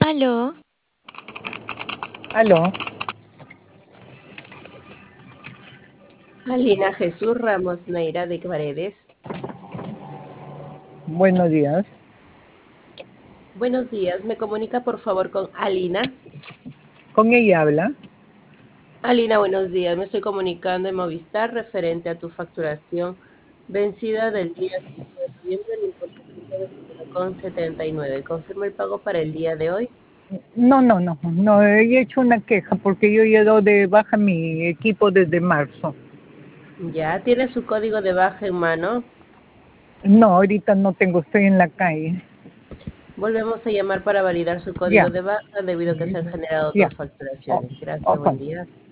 Aló, Aló, Alina Jesús Ramos Neira de Paredes. buenos días. Buenos días, me comunica por favor con Alina. ¿Con ella habla? Alina, buenos días, me estoy comunicando en Movistar referente a tu facturación vencida del día 5 de noviembre, el importe fijo de 0,79. Confirma el pago para el día de hoy. No, he hecho una queja porque yo he dado de baja mi equipo desde marzo. Ya, ¿tiene su código de baja en mano? No, ahorita no tengo, estoy en la calle. Volvemos a llamar para validar su código Ya, de baja debido a que se han generado ya. dos facturaciones. Oh, Gracias, buen ok. día.